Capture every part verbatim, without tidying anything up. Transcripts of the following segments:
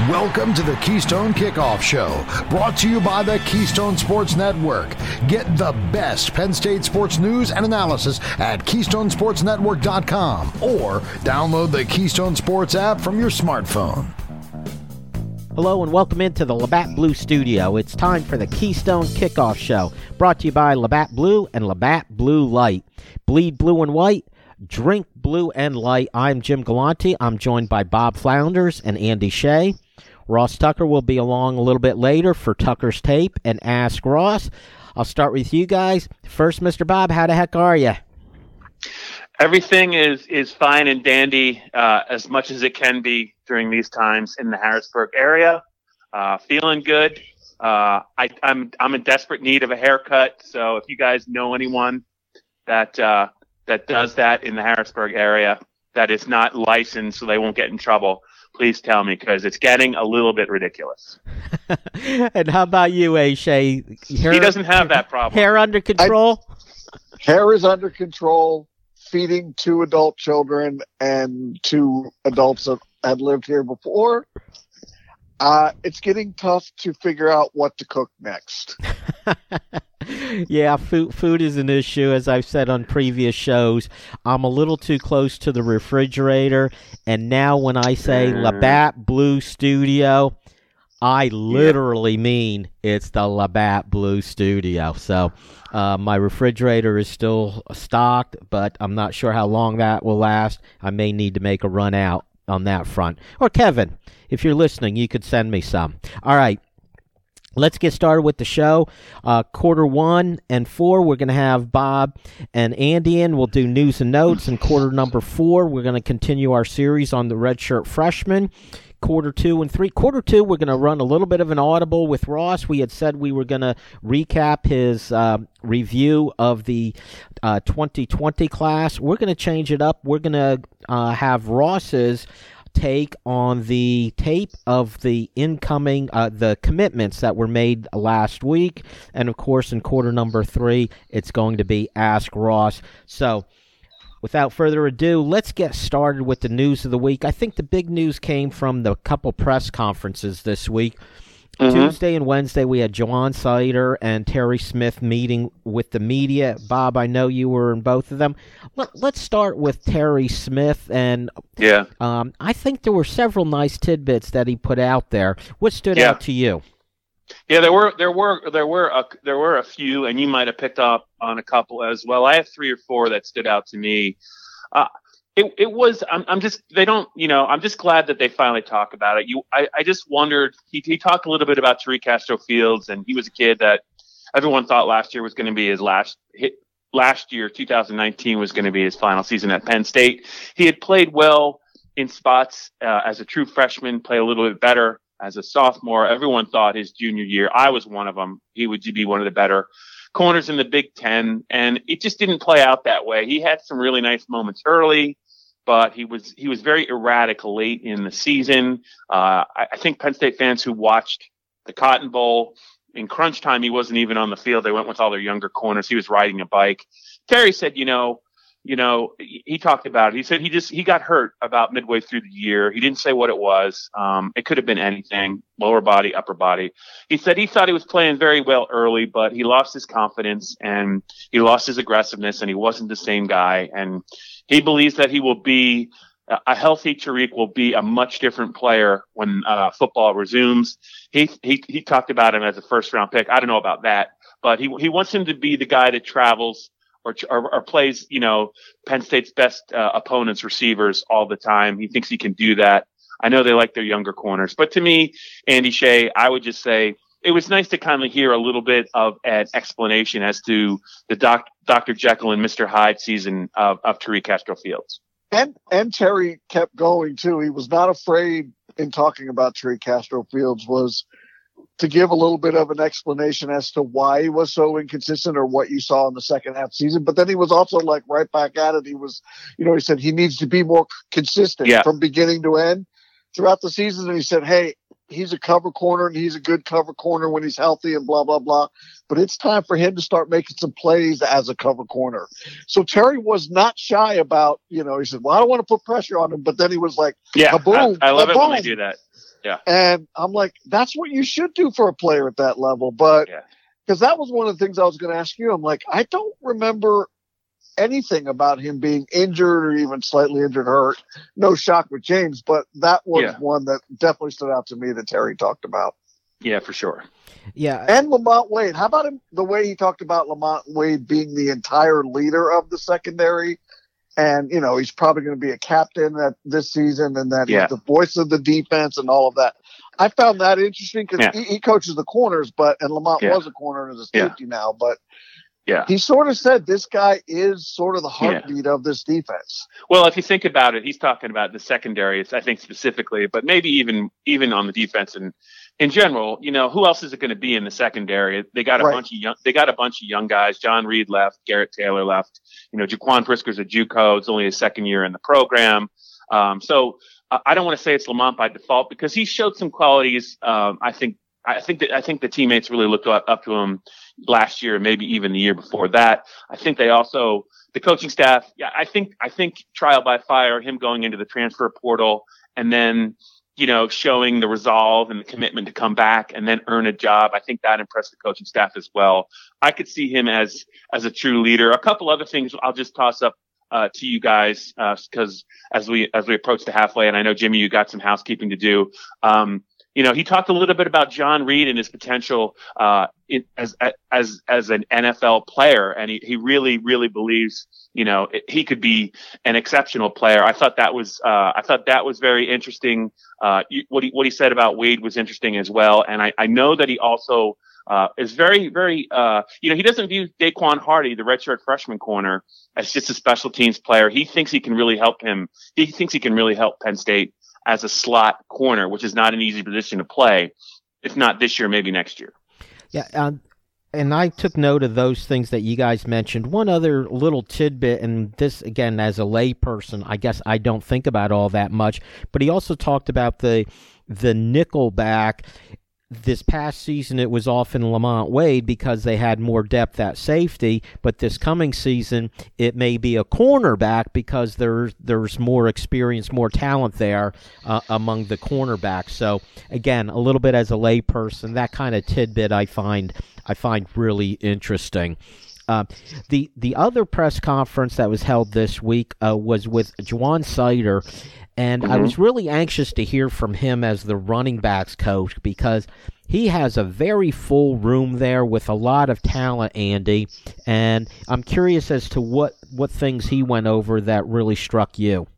Welcome to the Keystone Kickoff Show, brought to you by the Keystone Sports Network. Get the best Penn State sports news and analysis at keystone sports network dot com or download the Keystone Sports app from your smartphone. Hello and welcome into the Labatt Blue Studio. It's time for the Keystone Kickoff Show, brought to you by Labatt Blue and Labatt Blue Light. Bleed blue and white, drink blue and light. I'm Jim Galante. I'm joined by Bob Flounders and Andy Shea. Ross Tucker will be along a little bit later for Tucker's Tape and Ask Ross. I'll start with you guys. First, Mister Bob, how the heck are you? Everything is, is fine and dandy, uh, as much as it can be during these times in the Harrisburg area. Uh, feeling good. Uh, I, I'm I'm in desperate need of a haircut, so if you guys know anyone that uh, that does that in the Harrisburg area that is not licensed, so they won't get in trouble, please tell me, because it's getting a little bit ridiculous. And how about you, A. Shea? Hair, he doesn't have that problem. Hair under control? I, hair is under control. Feeding two adult children and two adults that had lived here before. Uh, it's getting tough to figure out what to cook next. Yeah, food food is an issue, as I've said on previous shows. I'm a little too close to the refrigerator, and now when I say mm. Labatt Blue Studio, I literally yeah. mean it's the Labatt Blue Studio. So uh, my refrigerator is still stocked, but I'm not sure how long that will last. I may need to make a run out on that front. Or Kevin, if you're listening, you could send me some. All right. Let's get started with the show. Uh, quarter one and four, we're going to have Bob and Andy in. We'll do news and notes. And quarter number four, we're going to continue our series on the redshirt freshmen. Quarter two and three. Quarter two, we're going to run a little bit of an audible with Ross. We had said we were going to recap his uh, review of the uh, twenty twenty class. We're going to change it up. We're going to uh, have Ross's take on the tape of the incoming, uh, the commitments that were made last week. And, of course, in quarter number three, it's going to be Ask Ross. So, without further ado, let's get started with the news of the week. I think the big news came from the couple press conferences this week. Mm-hmm. Tuesday and Wednesday, we had Jawan Sider and Terry Smith meeting with the media. Bob, I know you were in both of them. Let, let's start with Terry Smith. And yeah, um, I think there were several nice tidbits that he put out there. What stood yeah. out to you? Yeah, there were there were there were a, there were a few, and you might have picked up on a couple as well. I have three or four that stood out to me. Uh, it it was I'm I'm just they don't you know I'm just glad that they finally talk about it. You I, I just wondered he he talked a little bit about Tariq Castro Fields, and he was a kid that everyone thought last year was going to be his last hit. Last year, two thousand nineteen, was going to be his final season at Penn State. He had played well in spots uh, as a true freshman, played a little bit better as a sophomore. Everyone thought his junior year, I was one of them, he would be one of the better corners in the Big Ten, and it just didn't play out that way. He had some really nice moments early, but he was he was very erratic late in the season. Uh, I, I think Penn State fans who watched the Cotton Bowl, in crunch time, he wasn't even on the field. They went with all their younger corners. He was riding a bike. Terry said, you know, You know, he talked about it. He said he just he got hurt about midway through the year. He didn't say what it was. Um, it could have been anything, lower body, upper body. He said he thought he was playing very well early, but he lost his confidence and he lost his aggressiveness, and he wasn't the same guy. And he believes that he will be a healthy Tariq will be a much different player when uh, football resumes. He he he talked about him as a first round pick. I don't know about that, but he he wants him to be the guy that travels. Or, or, or plays, you know, Penn State's best uh, opponents' receivers all the time. He thinks he can do that. I know they like their younger corners. But to me, Andy Shea, I would just say it was nice to kind of hear a little bit of an explanation as to the doc, Doctor Jekyll and Mister Hyde season of, of Tariq Castro Fields. And, and Terry kept going, too. He was not afraid in talking about Tariq Castro Fields was to give a little bit of an explanation as to why he was so inconsistent or what you saw in the second half season. But then he was also like right back at it. He was, you know, he said he needs to be more consistent yeah. from beginning to end throughout the season. And he said, hey, he's a cover corner and he's a good cover corner when he's healthy and blah, blah, blah. But it's time for him to start making some plays as a cover corner. So Terry was not shy about, you know, he said, well, I don't want to put pressure on him. But then he was like, yeah, boom, I, I love it boom. when they do that. Yeah. And I'm like, that's what you should do for a player at that level. But because yeah. that was one of the things I was going to ask you. I'm like, I don't remember anything about him being injured or even slightly injured, hurt. No shock with James, but that was yeah. one that definitely stood out to me that Terry talked about. Yeah, for sure. Yeah. And Lamont Wade. How about him? The way he talked about Lamont Wade being the entire leader of the secondary. And, you know, he's probably going to be a captain at this season, and that yeah. he's the voice of the defense and all of that. I found that interesting because yeah. he, he coaches the corners, but and Lamont yeah. was a corner as a safety yeah. now, but yeah. he sort of said this guy is sort of the heartbeat yeah. of this defense. Well, if you think about it, he's talking about the secondary, I think specifically, but maybe even even on the defense and in general. You know, who else is it going to be in the secondary? They got a right. bunch of young. They got a bunch of young guys. John Reed left. Garrett Taylor left. You know, Jaquan Brisker's a JUCO. It's only his second year in the program. Um, so uh, I don't want to say it's Lamont by default because he showed some qualities. Um, I think. I think that I think the teammates really looked up, up to him last year, maybe even the year before that. I think they also the coaching staff. Yeah, I think I think trial by fire, him going into the transfer portal and then you know showing the resolve and the commitment to come back and then earn a job. I think that impressed the coaching staff as well. I could see him as as a true leader. A couple other things I'll just toss up uh, to you guys because uh, as we as we approach the halfway, and I know Jimmy, you got some housekeeping to do. Um, You know, he talked a little bit about John Reed and his potential uh, in, as as as an N F L player, and he, he really really believes, you know, it, he could be an exceptional player. I thought that was uh, I thought that was very interesting. Uh, you, what he what he said about Wade was interesting as well, and I, I know that he also uh, is very very uh, you know he doesn't view Daquan Hardy, the redshirt freshman corner, as just a special teams player. He thinks he can really help him. He thinks he can really help Penn State as a slot corner, which is not an easy position to play. If not this year, maybe next year. Yeah, um, and I took note of those things that you guys mentioned. One other little tidbit, and this, again, as a layperson, I guess I don't think about all that much, but he also talked about the the nickel back. This past season, it was often Lamont Wade because they had more depth at safety, but this coming season, it may be a cornerback because there's there's more experience, more talent there uh, among the cornerbacks. So, again, a little bit as a layperson, that kind of tidbit I find I find really interesting. Uh, the the other press conference that was held this week uh, was with Juwan Sider. And mm-hmm. I was really anxious to hear from him as the running backs coach because he has a very full room there with a lot of talent, Andy. And I'm curious as to what, what things he went over that really struck you.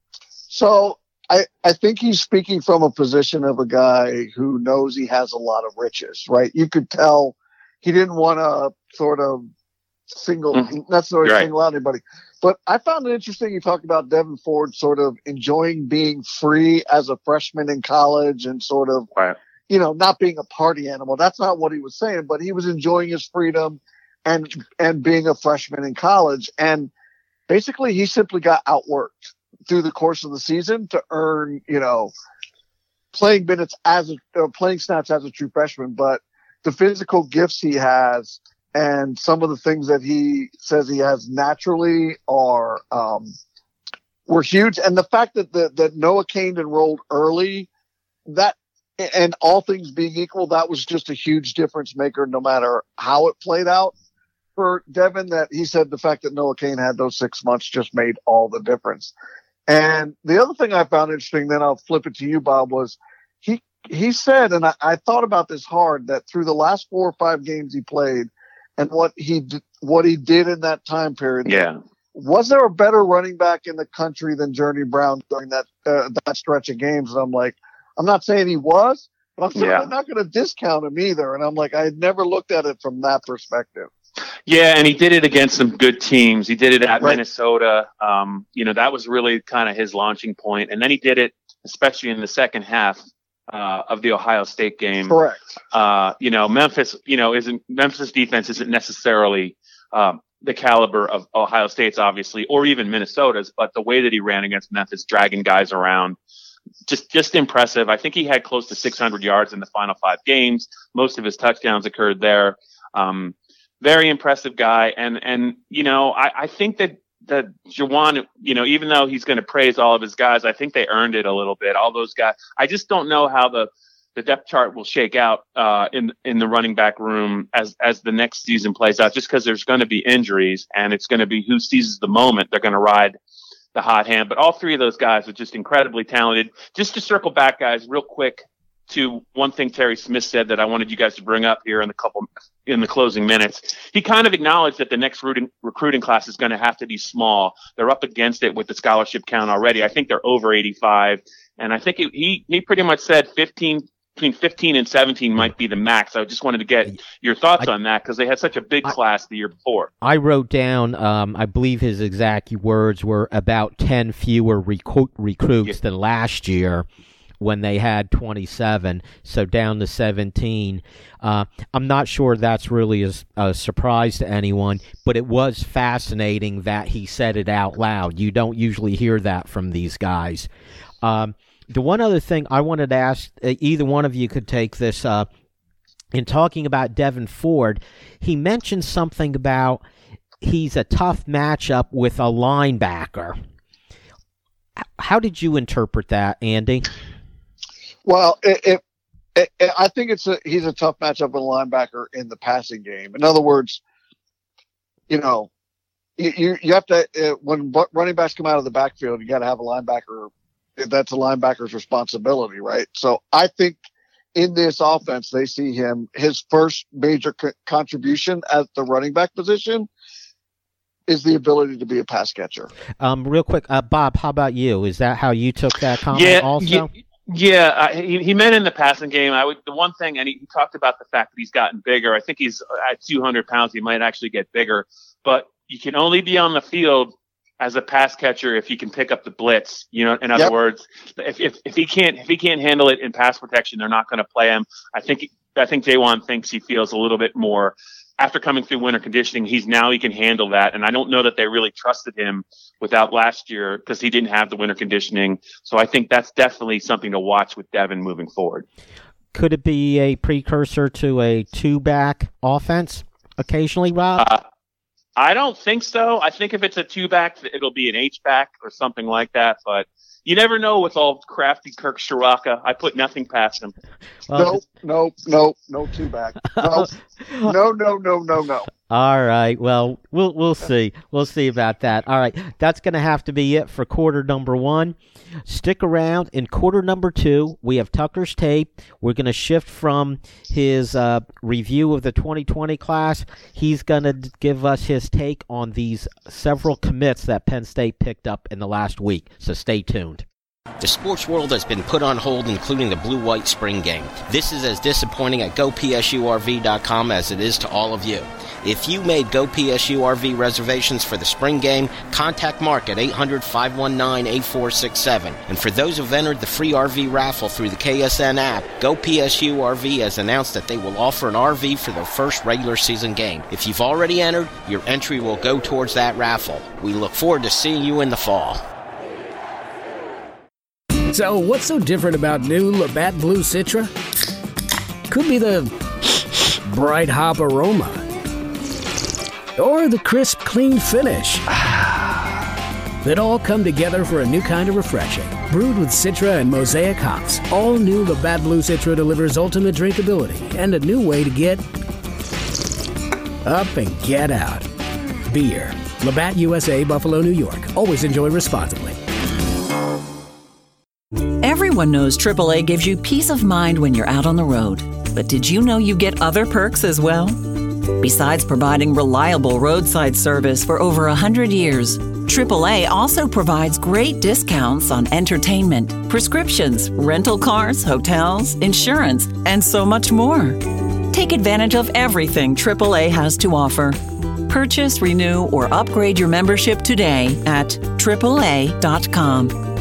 So I, I think he's speaking from a position of a guy who knows he has a lot of riches, right? You could tell he didn't want to sort of single, mm-hmm. not necessarily right. single out anybody. But I found it interesting. You talked about Devin Ford sort of enjoying being free as a freshman in college and sort of, right. you know, not being a party animal. That's not what he was saying, but he was enjoying his freedom and, and being a freshman in college. And basically he simply got outworked through the course of the season to earn, you know, playing minutes as a, or playing snaps as a true freshman, but the physical gifts he has and some of the things that he says he has naturally are um, were huge. And the fact that the, that Noah Cain enrolled early, that and all things being equal, that was just a huge difference maker. No matter how it played out for Devin, that he said the fact that Noah Cain had those six months just made all the difference. And the other thing I found interesting, then I'll flip it to you, Bob, was he he said, and I, I thought about this hard, that through the last four or five games he played. And what he d- what he did in that time period. Yeah. Was there a better running back in the country than Journey Brown during that uh, that stretch of games? And I'm like, I'm not saying he was, but I'm certainly yeah. not going to discount him either. And I'm like, I had never looked at it from that perspective. Yeah, and he did it against some good teams. He did it at right. Minnesota. Um, you know, that was really kind of his launching point. And then he did it, especially in the second half. Uh, of the Ohio State game. Correct. Uh, you know, Memphis, you know, isn't Memphis defense isn't necessarily um, the caliber of Ohio State's, obviously, or even Minnesota's, but the way that he ran against Memphis, dragging guys around, just just impressive. I think he had close to six hundred yards in the final five games. Most of his touchdowns occurred there. Um, very impressive guy, and and you know, I, I think that that Juwan, you know, even though he's going to praise all of his guys, I think they earned it a little bit. All those guys. I just don't know how the, the depth chart will shake out uh, in in the running back room as as the next season plays out. Just because there's going to be injuries, and it's going to be who seizes the moment. They're going to ride the hot hand. But all three of those guys are just incredibly talented. Just to circle back, guys, real quick to one thing Terry Smith said that I wanted you guys to bring up here in the couple in the closing minutes. He kind of acknowledged that the next recruiting, recruiting class is going to have to be small. They're up against it with the scholarship count already. I think they're over eighty-five, and I think it, he he pretty much said fifteen. Between fifteen and seventeen might be the max. I just wanted to get your thoughts I, on that because they had such a big I, class the year before. I wrote down, um, I believe his exact words were about ten fewer recruit, recruits yeah. than last year when they had twenty-seven, so down to seventeen. Uh, I'm not sure that's really a, a surprise to anyone, but it was fascinating that he said it out loud. You don't usually hear that from these guys. Um, The one other thing I wanted to ask, uh, either one of you could take this, uh, in talking about Devin Ford, he mentioned something about he's a tough matchup with a linebacker. How did you interpret that, Andy? Well, it, it, it, I think it's a, he's a tough matchup with a linebacker in the passing game. In other words, you know, you, you have to, uh, when running backs come out of the backfield, you got to have a linebacker. That's a linebacker's responsibility, right? So I think in this offense, they see him, his first major co- contribution at the running back position is the ability to be a pass catcher. Um, real quick, uh, Bob, how about you? Is that how you took that comment yeah, also? Yeah, yeah uh, he, he meant in the passing game. I would, the one thing, and he, he talked about the fact that he's gotten bigger. I think he's at two hundred pounds. He might actually get bigger, but you can only be on the field as a pass catcher if he can pick up the blitz. You know, in other yep. words, if, if if he can't if he can't handle it in pass protection, they're not going to play him. I think I think Jaywan thinks he feels a little bit more after coming through winter conditioning. He's now he can handle that, and I don't know that they really trusted him without last year because he didn't have the winter conditioning. So I think that's definitely something to watch with Devin moving forward. Could it be a precursor to a two-back offense occasionally, Rob? Uh, I don't think so. I think if it's a two-back, it'll be an H-back or something like that. But you never know with all crafty Kirk Shiraka. I put nothing past him. Well, no, no, no, no two-back. No, no, no, no, no, no. All right. Well, we'll we'll see. We'll see about that. All right. That's going to have to be it for quarter number one. Stick around. In quarter number two, we have Tucker's tape. We're going to shift from his uh, review of the twenty twenty class. He's going to give us his take on these several commits that Penn State picked up in the last week. So stay tuned. The sports world has been put on hold, including the blue-white spring game. This is as disappointing at Go P S U R V dot com as it is to all of you. If you made Go P S U R V reservations for the spring game, contact Mark at eight hundred, five one nine, eight four six seven. And for those who've entered the free R V raffle through the K S N app, Go P S U R V has announced that they will offer an R V for their first regular season game. If you've already entered, your entry will go towards that raffle. We look forward to seeing you in the fall. So, what's so different about new Labatt Blue Citra? Could be the bright hop aroma, or the crisp, clean finish. That all come together for a new kind of refreshing. Brewed with Citra and Mosaic hops, all new Labatt Blue Citra delivers ultimate drinkability and a new way to get up and get out. Beer. Labatt U S A, Buffalo, New York. Always enjoy responsibly. Everyone knows triple A gives you peace of mind when you're out on the road. But did you know you get other perks as well? Besides providing reliable roadside service for over one hundred years, triple A also provides great discounts on entertainment, prescriptions, rental cars, hotels, insurance, and so much more. Take advantage of everything triple A has to offer. Purchase, renew, or upgrade your membership today at triple A dot com.